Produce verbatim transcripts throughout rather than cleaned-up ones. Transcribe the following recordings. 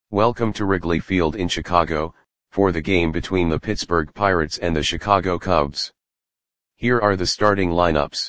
Welcome to Wrigley Field in Chicago, for the game between the Pittsburgh Pirates and the Chicago Cubs. Here are the starting lineups.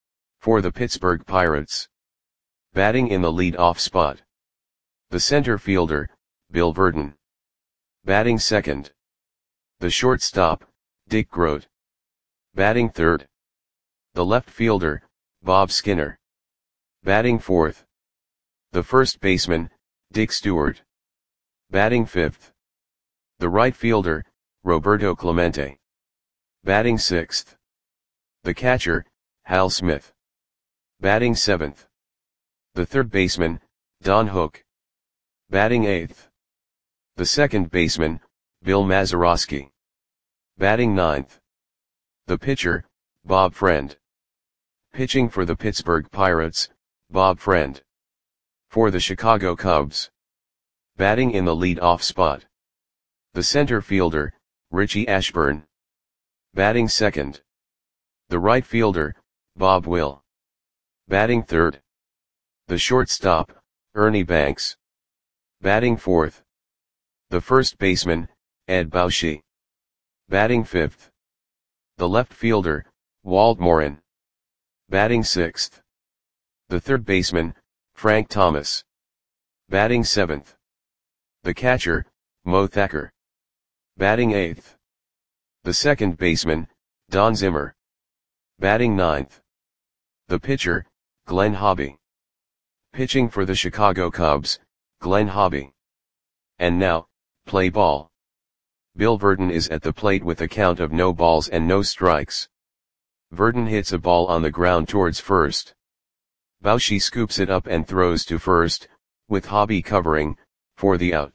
For the Pittsburgh Pirates. Batting in the lead-off spot. The center fielder, Bill Virdon. Batting second. The shortstop, Dick Groat. Batting third. The left fielder, Bob Skinner. Batting fourth. The first baseman, Dick Stewart. Batting fifth. The right fielder, Roberto Clemente. Batting sixth. The catcher, Hal Smith. Batting seventh. The third baseman, Don Hook. Batting eighth. The second baseman, Bill Mazeroski. Batting ninth. The pitcher, Bob Friend. Pitching for the Pittsburgh Pirates, Bob Friend. For the Chicago Cubs. Batting in the lead-off spot. The center fielder, Richie Ashburn. Batting second. The right fielder, Bob Will. Batting third. The shortstop, Ernie Banks. Batting fourth. The first baseman, Ed Bauschy. Batting fifth. The left fielder, Walt Morin. Batting sixth. The third baseman, Frank Thomas. Batting seventh. The catcher, Mo Thacker. Batting eighth. The second baseman, Don Zimmer. Batting ninth. The pitcher, Glenn Hobby. Pitching for the Chicago Cubs, Glenn Hobby. And now, play ball. Bill Virdon is at the plate with a count of no balls and no strikes. Virdon hits a ball on the ground towards first. Bauschy scoops it up and throws to first, with Hobby covering, for the out.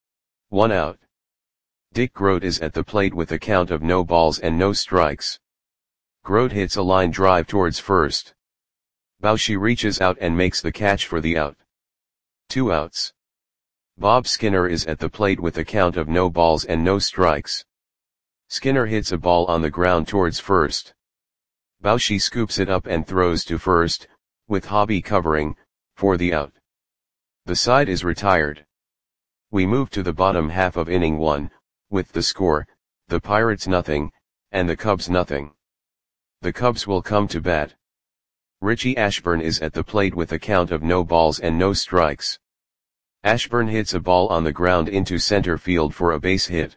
One out. Dick Groat is at the plate with a count of no balls and no strikes. Groat hits a line drive towards first. Bauschy reaches out and makes the catch for the out. Two outs. Bob Skinner is at the plate with a count of no balls and no strikes. Skinner hits a ball on the ground towards first. Bauschy scoops it up and throws to first, with Hobby covering, for the out. The side is retired. We move to the bottom half of inning one, with the score, the Pirates nothing, and the Cubs nothing. The Cubs will come to bat. Richie Ashburn is at the plate with a count of no balls and no strikes. Ashburn hits a ball on the ground into center field for a base hit.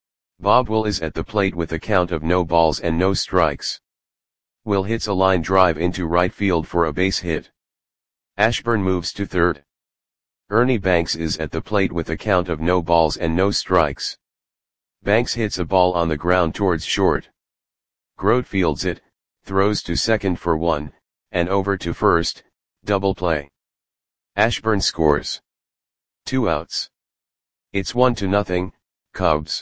Bob Will is at the plate with a count of no balls and no strikes. Will hits a line drive into right field for a base hit. Ashburn moves to third. Ernie Banks is at the plate with a count of no balls and no strikes. Banks hits a ball on the ground towards short. Groat fields it, throws to second for one, and over to first, double play. Ashburn scores. Two outs. It's one to nothing, Cubs.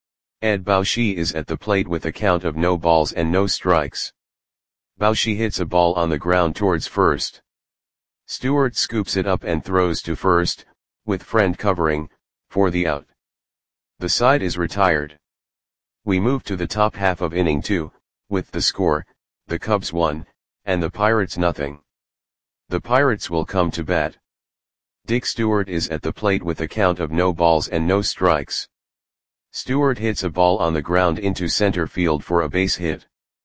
Ed Bauschy is at the plate with a count of no balls and no strikes. Bauschy hits a ball on the ground towards first. Stewart scoops it up and throws to first, with Friend covering, for the out. The side is retired. We move to the top half of inning two, with the score, the Cubs one, and the Pirates nothing. The Pirates will come to bat. Dick Stewart is at the plate with a count of no balls and no strikes. Stewart hits a ball on the ground into center field for a base hit.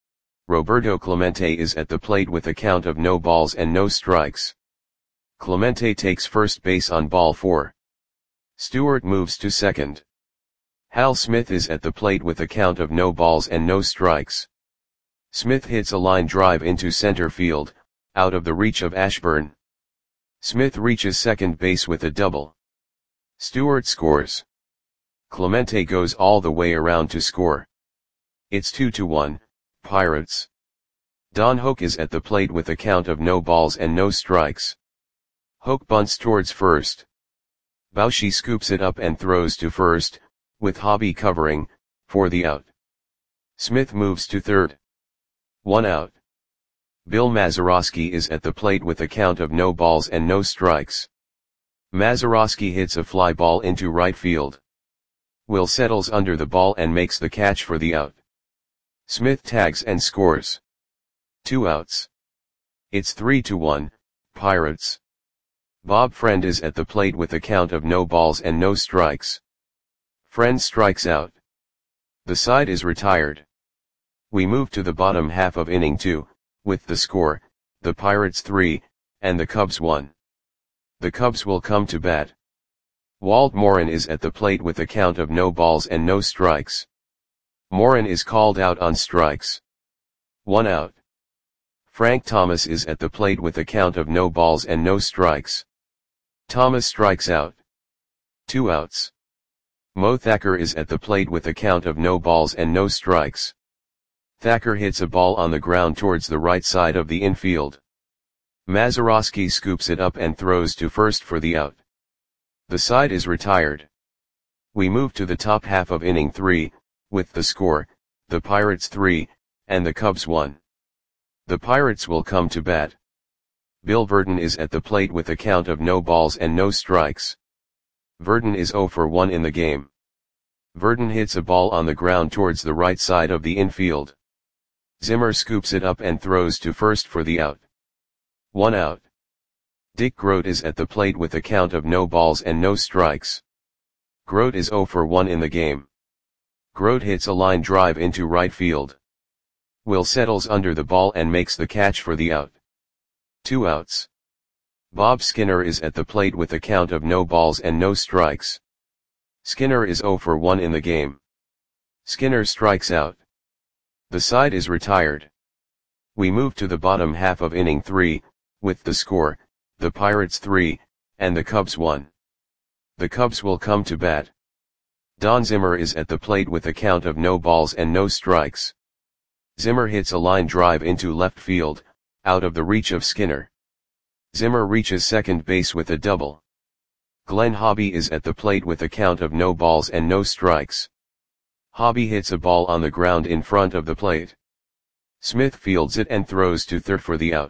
Roberto Clemente is at the plate with a count of no balls and no strikes. Clemente takes first base on ball four. Stewart moves to second. Hal Smith is at the plate with a count of no balls and no strikes. Smith hits a line drive into center field, out of the reach of Ashburn. Smith reaches second base with a double. Stewart scores. Clemente goes all the way around to score. It's two to one, Pirates. Don Hook is at the plate with a count of no balls and no strikes. Hook bunts towards first. Bauschy scoops it up and throws to first, with Hobby covering, for the out. Smith moves to third. One out. Bill Mazeroski is at the plate with a count of no balls and no strikes. Mazeroski hits a fly ball into right field. Will settles under the ball and makes the catch for the out. Smith tags and scores. Two outs. It's three to one, Pirates. Bob Friend is at the plate with a count of no balls and no strikes. Friend strikes out. The side is retired. We move to the bottom half of inning two, with the score, the Pirates three, and the Cubs one. The Cubs will come to bat. Walt Morin is at the plate with a count of no balls and no strikes. Morin is called out on strikes. One out. Frank Thomas is at the plate with a count of no balls and no strikes. Thomas strikes out. Two outs. Mo Thacker is at the plate with a count of no balls and no strikes. Thacker hits a ball on the ground towards the right side of the infield. Mazeroski scoops it up and throws to first for the out. The side is retired. We move to the top half of inning three, with the score, the Pirates three, and the Cubs one. The Pirates will come to bat. Bill Verdon is at the plate with a count of no balls and no strikes. Verdon is oh for one in the game. Verdon hits a ball on the ground towards the right side of the infield. Zimmer scoops it up and throws to first for the out. One out. Dick Grote is at the plate with a count of no balls and no strikes. Grote is oh for one in the game. Grote hits a line drive into right field. Will settles under the ball and makes the catch for the out. Two outs. Bob Skinner is at the plate with a count of no balls and no strikes. Skinner is oh for one in the game. Skinner strikes out. The side is retired. We move to the bottom half of inning three, with the score, the Pirates three, and the Cubs one. The Cubs will come to bat. Don Zimmer is at the plate with a count of no balls and no strikes. Zimmer hits a line drive into left field, out of the reach of Skinner. Zimmer reaches second base with a double. Glenn Hobby is at the plate with a count of no balls and no strikes. Hobby hits a ball on the ground in front of the plate. Smith fields it and throws to third for the out.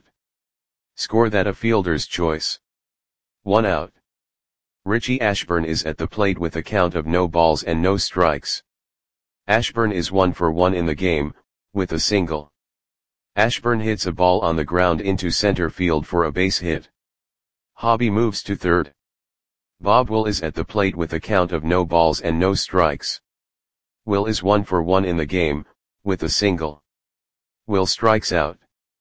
Score that a fielder's choice. One out. Richie Ashburn is at the plate with a count of no balls and no strikes. Ashburn is one for one in the game, with a single. Ashburn hits a ball on the ground into center field for a base hit. Hobby moves to third. Bob Will is at the plate with a count of no balls and no strikes. Will is one for one in the game, with a single. Will strikes out.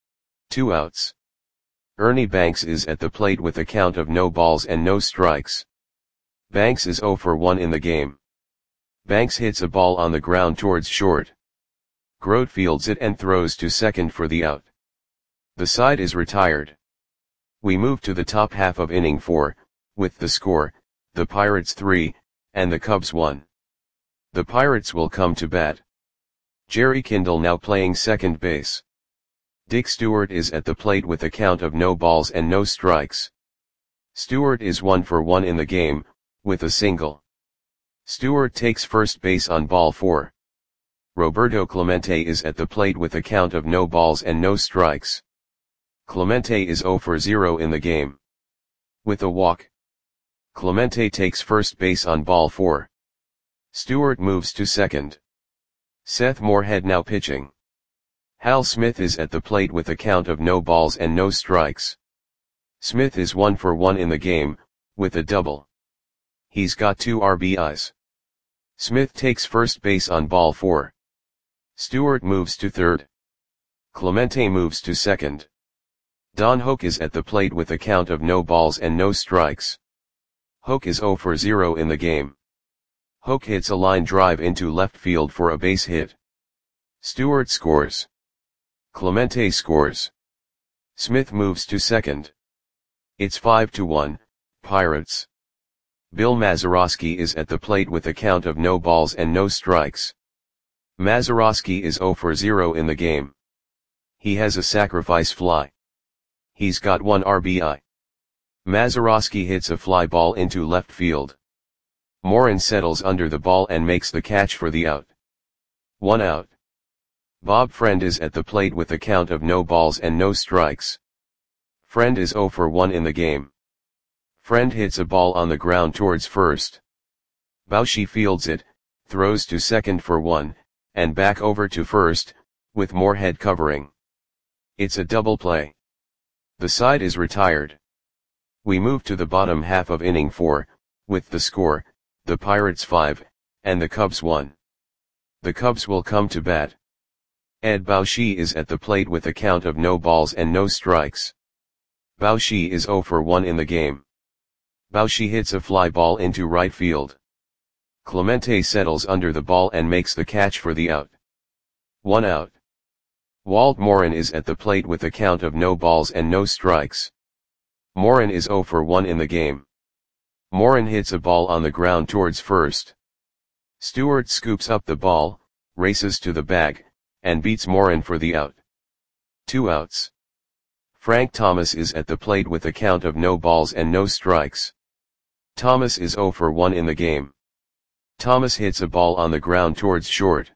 Two outs. Ernie Banks is at the plate with a count of no balls and no strikes. Banks is oh for one in the game. Banks hits a ball on the ground towards short. Grote fields it and throws to second for the out. The side is retired. We move to the top half of inning four, with the score, the Pirates three, and the Cubs one. The Pirates will come to bat. Jerry Kindle now playing second base. Dick Stewart is at the plate with a count of no balls and no strikes. Stewart is one for one in the game, with a single. Stewart takes first base on ball four. Roberto Clemente is at the plate with a count of no balls and no strikes. Clemente is oh for zero in the game. With a walk. Clemente takes first base on ball four. Stewart moves to second. Seth Moorhead now pitching. Hal Smith is at the plate with a count of no balls and no strikes. Smith is one for one in the game, with a double. He's got two R B Is. Smith takes first base on ball four. Stewart moves to third. Clemente moves to second. Don Hoke is at the plate with a count of no balls and no strikes. Hoke is oh for zero in the game. Hoke hits a line drive into left field for a base hit. Stewart scores. Clemente scores. Smith moves to second. It's five to one, Pirates. Bill Mazeroski is at the plate with a count of no balls and no strikes. Mazeroski is oh for zero in the game. He has a sacrifice fly. He's got one R B I. Mazeroski hits a fly ball into left field. Morin settles under the ball and makes the catch for the out. One out. Bob Friend is at the plate with a count of no balls and no strikes. Friend is oh for one in the game. Friend hits a ball on the ground towards first. Bauchi fields it, throws to second for one, and back over to first, with Moorhead covering. It's a double play. The side is retired. We move to the bottom half of inning four, with the score, the Pirates five, and the Cubs one. The Cubs will come to bat. Ed Bauchi is at the plate with a count of no balls and no strikes. Bauchi is zero for one in the game. Bauchi hits a fly ball into right field. Clemente settles under the ball and makes the catch for the out. One out. Walt Morin is at the plate with a count of no balls and no strikes. Morin is zero for one in the game. Morin hits a ball on the ground towards first. Stewart scoops up the ball, races to the bag, and beats Morin for the out. Two outs. Frank Thomas is at the plate with a count of no balls and no strikes. Thomas is zero for one in the game. Thomas hits a ball on the ground towards short.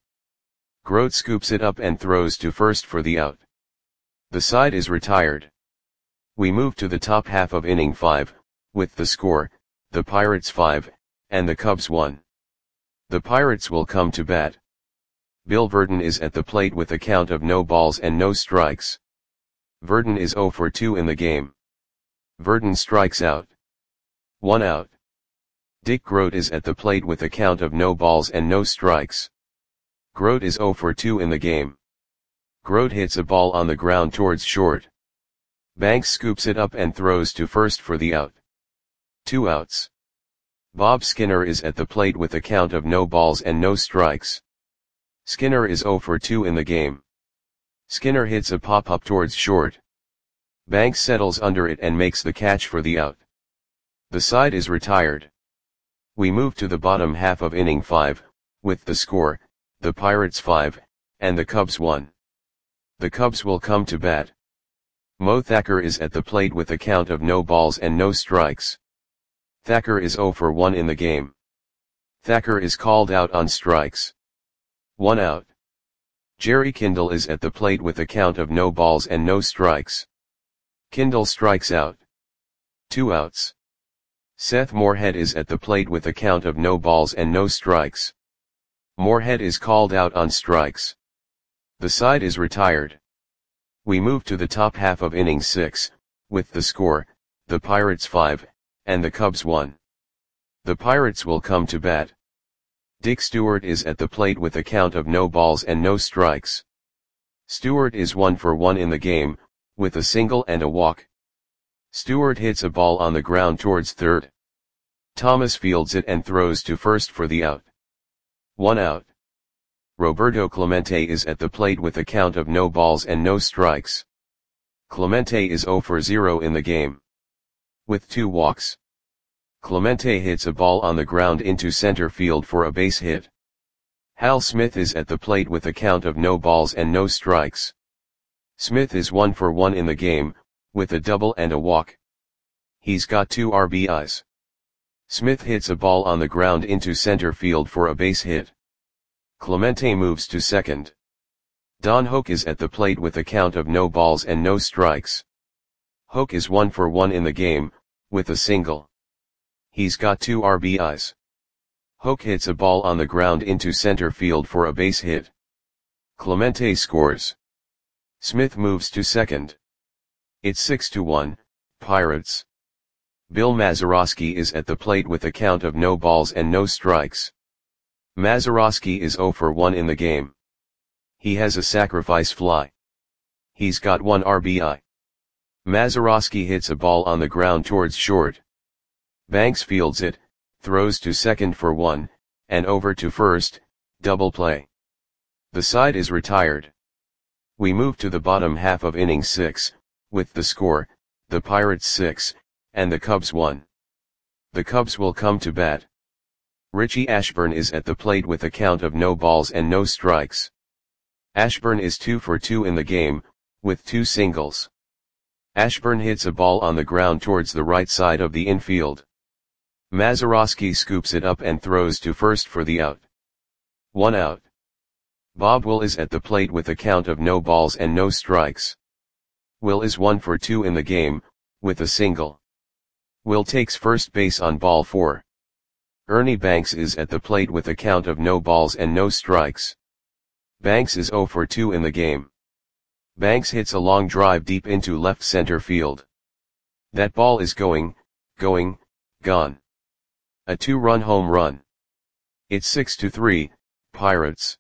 Grote scoops it up and throws to first for the out. The side is retired. We move to the top half of inning five, with the score, the Pirates five, and the Cubs one. The Pirates will come to bat. Bill Verdon is at the plate with a count of no balls and no strikes. Verdon is zero for two in the game. Verdon strikes out. One out. Dick Grote is at the plate with a count of no balls and no strikes. Grote is zero for two in the game. Grote hits a ball on the ground towards short. Banks scoops it up and throws to first for the out. Two outs. Bob Skinner is at the plate with a count of no balls and no strikes. Skinner is zero for two in the game. Skinner hits a pop-up towards short. Banks settles under it and makes the catch for the out. The side is retired. We move to the bottom half of inning five, with the score, the Pirates five, and the Cubs one. The Cubs will come to bat. Mo Thacker is at the plate with a count of no balls and no strikes. Thacker is zero for one in the game. Thacker is called out on strikes. One out. Jerry Kindle is at the plate with a count of no balls and no strikes. Kindle strikes out. Two outs. Seth Moorhead is at the plate with a count of no balls and no strikes. Moorhead is called out on strikes. The side is retired. We move to the top half of inning six, with the score, the Pirates five, and the Cubs one. The Pirates will come to bat. Dick Stewart is at the plate with a count of no balls and no strikes. Stewart is one for one in the game, with a single and a walk. Stewart hits a ball on the ground towards third. Thomas fields it and throws to first for the out. One out. Roberto Clemente is at the plate with a count of no balls and no strikes. Clemente is zero for zero in the game. With two walks. Clemente hits a ball on the ground into center field for a base hit. Hal Smith is at the plate with a count of no balls and no strikes. Smith is one for one in the game, with a double and a walk. He's got two R B Is. Smith hits a ball on the ground into center field for a base hit. Clemente moves to second. Don Hoke is at the plate with a count of no balls and no strikes. Hoke is one for one in the game, with a single. He's got two R B Is. Hoke hits a ball on the ground into center field for a base hit. Clemente scores. Smith moves to second. It's six to one, Pirates. Bill Mazeroski is at the plate with a count of no balls and no strikes. Mazeroski is zero for one in the game. He has a sacrifice fly. He's got one R B I. Mazeroski hits a ball on the ground towards short. Banks fields it, throws to second for one, and over to first, double play. The side is retired. We move to the bottom half of inning six, with the score, the Pirates six, and the Cubs one. The Cubs will come to bat. Richie Ashburn is at the plate with a count of no balls and no strikes. Ashburn is two for two in the game, with two singles. Ashburn hits a ball on the ground towards the right side of the infield. Mazeroski scoops it up and throws to first for the out. One out. Bob Will is at the plate with a count of no balls and no strikes. Will is one for two in the game, with a single. Will takes first base on ball four. Ernie Banks is at the plate with a count of no balls and no strikes. Banks is zero for two in the game. Banks hits a long drive deep into left center field. That ball is going, going, gone. A two-run home run. It's six to three, Pirates.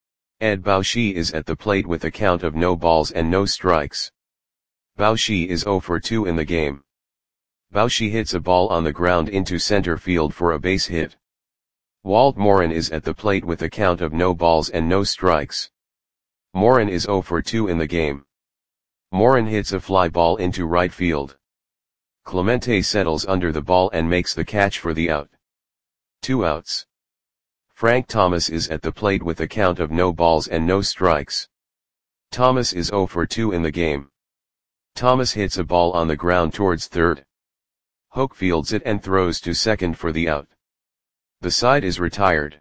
Ed Baushi is at the plate with a count of no balls and no strikes. Baushi is zero for two in the game. Baushi hits a ball on the ground into center field for a base hit. Walt Morin is at the plate with a count of no balls and no strikes. Morin is zero for two in the game. Morin hits a fly ball into right field. Clemente settles under the ball and makes the catch for the out. Two outs. Frank Thomas is at the plate with a count of no balls and no strikes. Thomas is zero for two in the game. Thomas hits a ball on the ground towards third. Hoke fields it and throws to second for the out. The side is retired.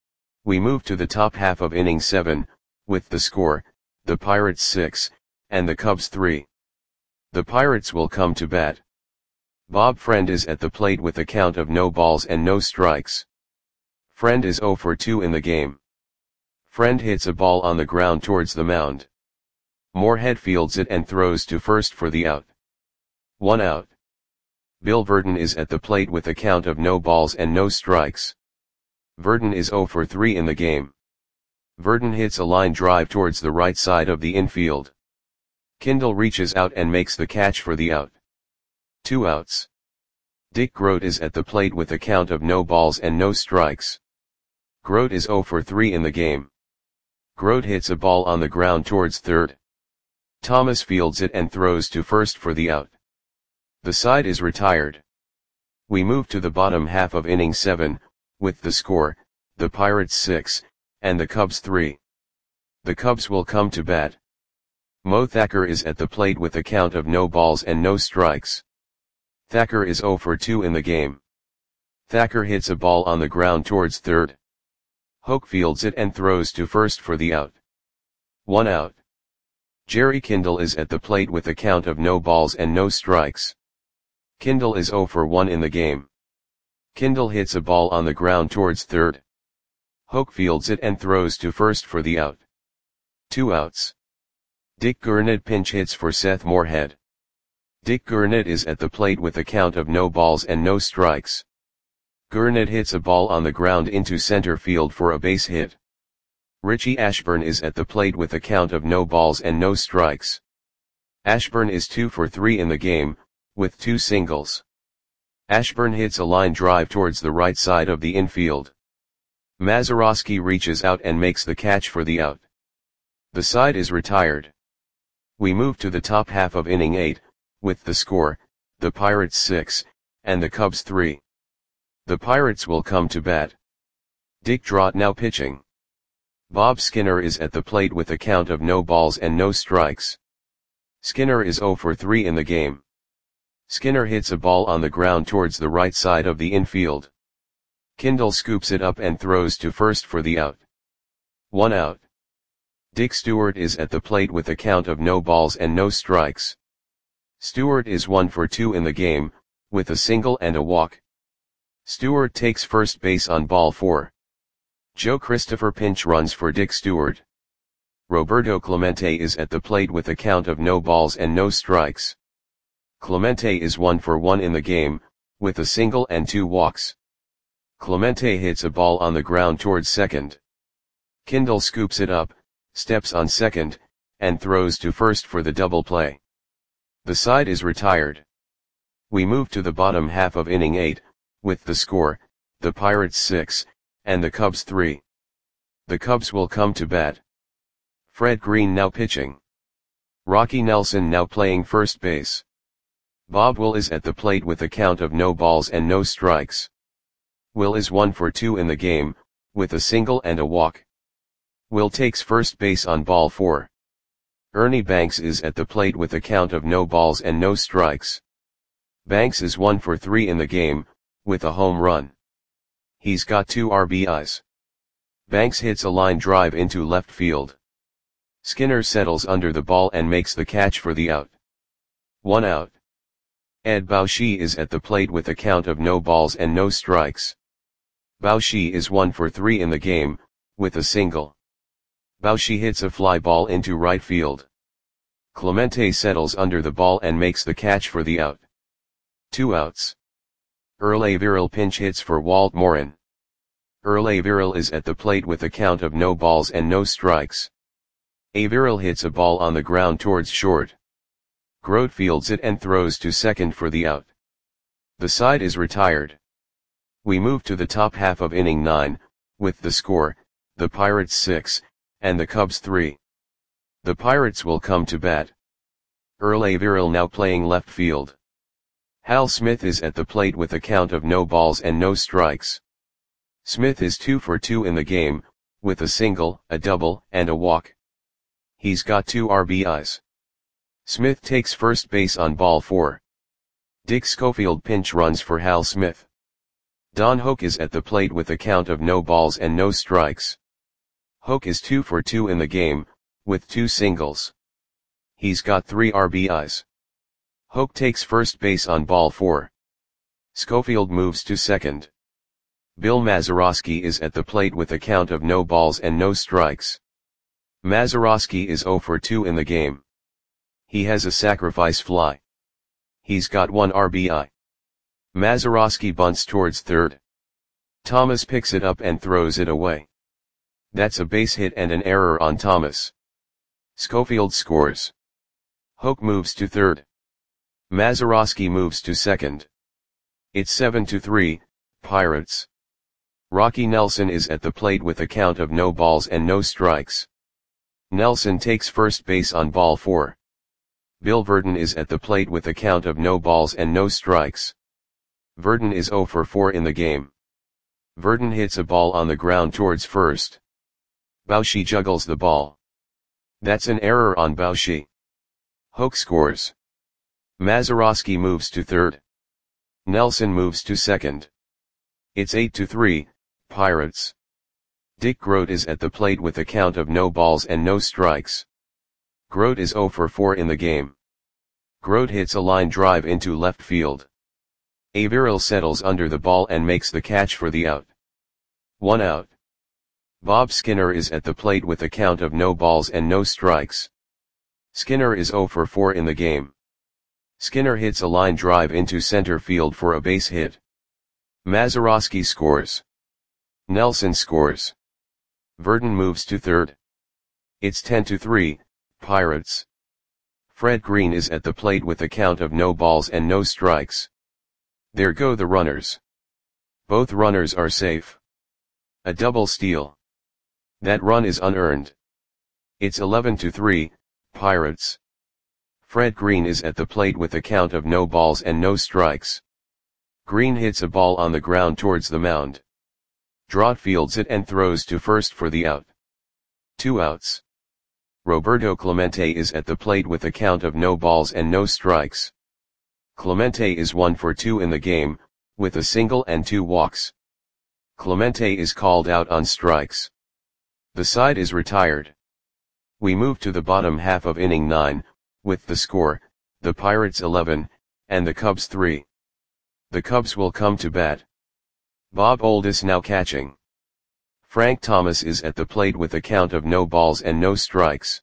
We move to the top half of inning seven, with the score, the Pirates six, and the Cubs three. The Pirates will come to bat. Bob Friend is at the plate with a count of no balls and no strikes. Friend is zero for two in the game. Friend hits a ball on the ground towards the mound. Moorhead fields it and throws to first for the out. One out. Bill Verdon is at the plate with a count of no balls and no strikes. Verdon is zero for three in the game. Verdon hits a line drive towards the right side of the infield. Kindle reaches out and makes the catch for the out. Two outs. Dick Grote is at the plate with a count of no balls and no strikes. Grote is zero for three in the game. Grote hits a ball on the ground towards third. Thomas fields it and throws to first for the out. The side is retired. We move to the bottom half of inning seven, with the score, the Pirates six, and the Cubs three. The Cubs will come to bat. Mo Thacker is at the plate with a count of no balls and no strikes. Thacker is zero for two in the game. Thacker hits a ball on the ground towards third. Hoke fields it and throws to first for the out. One out. Jerry Kindle is at the plate with a count of no balls and no strikes. Kindle is zero for one in the game. Kindle hits a ball on the ground towards third. Hoke fields it and throws to first for the out. Two outs. Dick Gurnett pinch hits for Seth Moorhead. Dick Gurnett is at the plate with a count of no balls and no strikes. Gurnett hits a ball on the ground into center field for a base hit. Richie Ashburn is at the plate with a count of no balls and no strikes. Ashburn is two for three in the game, with two singles. Ashburn hits a line drive towards the right side of the infield. Mazeroski reaches out and makes the catch for the out. The side is retired. We move to the top half of inning eight, with the score, the Pirates six, and the Cubs three. The Pirates will come to bat. Dick Drott now pitching. Bob Skinner is at the plate with a count of no balls and no strikes. Skinner is zero for three in the game. Skinner hits a ball on the ground towards the right side of the infield. Kindle scoops it up and throws to first for the out. One out. Dick Stewart is at the plate with a count of no balls and no strikes. Stewart is one for two in the game, with a single and a walk. Stewart takes first base on ball four. Joe Christopher pinch runs for Dick Stewart. Roberto Clemente is at the plate with a count of no balls and no strikes. Clemente is one for one in the game, with a single and two walks. Clemente hits a ball on the ground towards second. Kindle scoops it up, steps on second, and throws to first for the double play. The side is retired. We move to the bottom half of inning eight, with the score, the Pirates six, and the Cubs three. The Cubs will come to bat. Fred Green now pitching. Rocky Nelson now playing first base. Bob Will is at the plate with a count of no balls and no strikes. Will is one for two in the game, with a single and a walk. Will takes first base on ball four. Ernie Banks is at the plate with a count of no balls and no strikes. Banks is one for three in the game, with a home run. He's got two R B Is. Banks hits a line drive into left field. Skinner settles under the ball and makes the catch for the out. One out. Ed Baushi is at the plate with a count of no balls and no strikes. Baushi is one for three in the game, with a single. Baushi hits a fly ball into right field. Clemente settles under the ball and makes the catch for the out. Two outs. Earl Averill pinch hits for Walt Morin. Earl Averill is at the plate with a count of no balls and no strikes. Averill hits a ball on the ground towards short. Grote fields it and throws to second for the out. The side is retired. We move to the top half of inning nine, with the score, the Pirates six, and the Cubs three. The Pirates will come to bat. Earl Averill now playing left field. Hal Smith is at the plate with a count of no balls and no strikes. Smith is two for two in the game, with a single, a double, and a walk. He's got two R B Is. Smith takes first base on ball four. Dick Schofield pinch runs for Hal Smith. Don Hoak is at the plate with a count of no balls and no strikes. Hoak is two for two in the game, with two singles. He's got three R B Is. Hoak takes first base on ball four. Schofield moves to second. Bill Mazeroski is at the plate with a count of no balls and no strikes. Mazeroski is zero for two in the game. He has a sacrifice fly. He's got one R B I. Mazeroski bunts towards third. Thomas picks it up and throws it away. That's a base hit and an error on Thomas. Schofield scores. Hoak moves to third. Mazeroski moves to second. It's seven to three, Pirates. Rocky Nelson is at the plate with a count of no balls and no strikes. Nelson takes first base on ball four. Bill Verdon is at the plate with a count of no balls and no strikes. Verdon is zero for four in the game. Verdon hits a ball on the ground towards first. Bauchi juggles the ball. That's an error on Bauchi. Hoak scores. Mazeroski moves to third. Nelson moves to second. It's eight to three, Pirates. Dick Grote is at the plate with a count of no balls and no strikes. Grote is zero for four in the game. Grote hits a line drive into left field. Averill settles under the ball and makes the catch for the out. One out. Bob Skinner is at the plate with a count of no balls and no strikes. Skinner is zero for four in the game. Skinner hits a line drive into center field for a base hit. Mazeroski scores. Nelson scores. Verdon moves to third. It's ten to three, Pirates. Fred Green is at the plate with a count of no balls and no strikes. There go the runners. Both runners are safe. A double steal. That run is unearned. It's eleven to three, Pirates. Fred Green is at the plate with a count of no balls and no strikes. Green hits a ball on the ground towards the mound. Drott fields it and throws to first for the out. Two outs. Roberto Clemente is at the plate with a count of no balls and no strikes. Clemente is one for two in the game, with a single and two walks. Clemente is called out on strikes. The side is retired. We move to the bottom half of inning nine, with the score, the Pirates eleven, and the Cubs three. The Cubs will come to bat. Bob Oldis now catching. Frank Thomas is at the plate with a count of no balls and no strikes.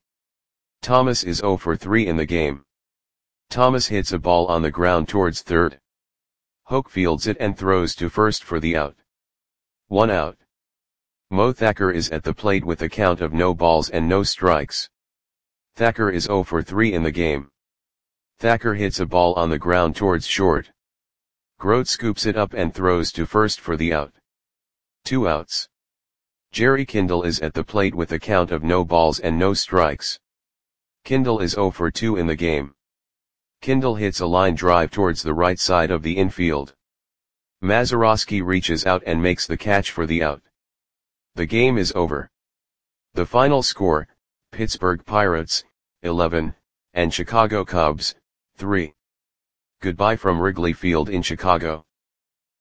Thomas is zero for three in the game. Thomas hits a ball on the ground towards third. Hoak fields it and throws to first for the out. One out. Mo Thacker is at the plate with a count of no balls and no strikes. Thacker is zero for three in the game. Thacker hits a ball on the ground towards short. Grote scoops it up and throws to first for the out. Two outs. Jerry Kindle is at the plate with a count of no balls and no strikes. Kindle is zero for two in the game. Kindle hits a line drive towards the right side of the infield. Mazeroski reaches out and makes the catch for the out. The game is over. The final score, Pittsburgh Pirates, eleven, and Chicago Cubs, three. Goodbye from Wrigley Field in Chicago.